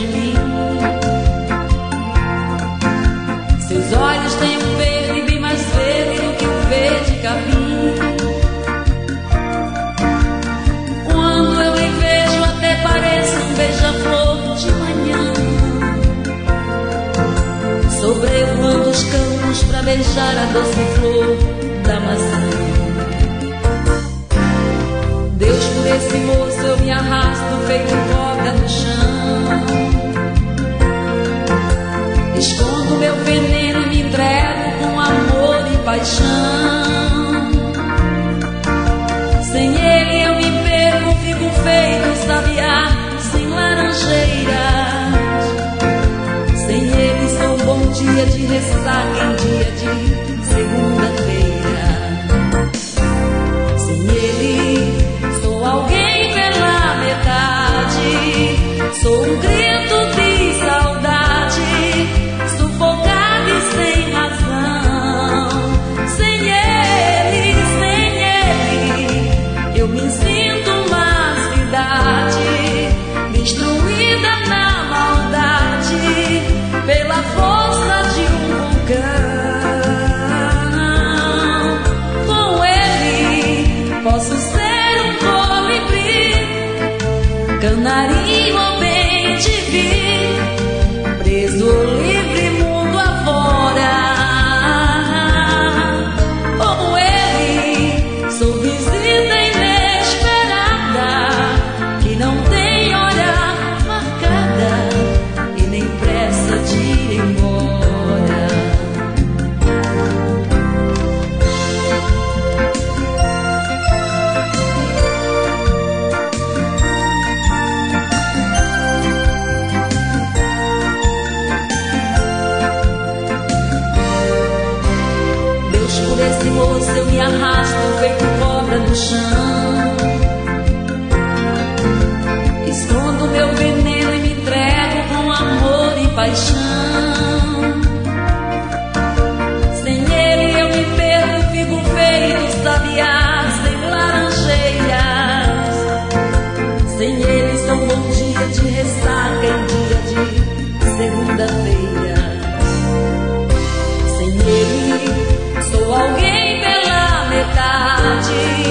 de mim. Seus olhos têm um verde bem mais verde do que o verde capim. Quando eu lhe vejo até parece um beija-flor de manhã, sobrevoando os campos pra beijar a doce flor da maçã. Deus, por esse moço eu me arrasto feito cobra no chão. Escondo meu veneno e me entrego com amor e paixão. Sem ele eu me perco, fico feito sabiá sem laranjeiras. Sem ele sou um bom dia de ressaca em dia de segunda-feira. Sem ele sou alguém pela metade, sou um grito de saudade, sufocado e sem razão. Sem ele eu me sinto uma cidade destruída na maldade pela força de um vulcão. Com ele posso ser um colibri, canarinho ou bem te vi, preso ou livre mundo afora. Com ele sou visita inesperada, que não tem hora marcada e nem pressa de ir embora. Deus, por esse moço eu me arrasto feito cobra no chão. Escondo meu veneno e me entrego com amor e paixão. Sem ele eu me perco, fico feito sabiá sem laranjeiras. Sem ele sou um bom dia de ressaca em dia de segunda-feira. Sem ele sou alguém pela metade,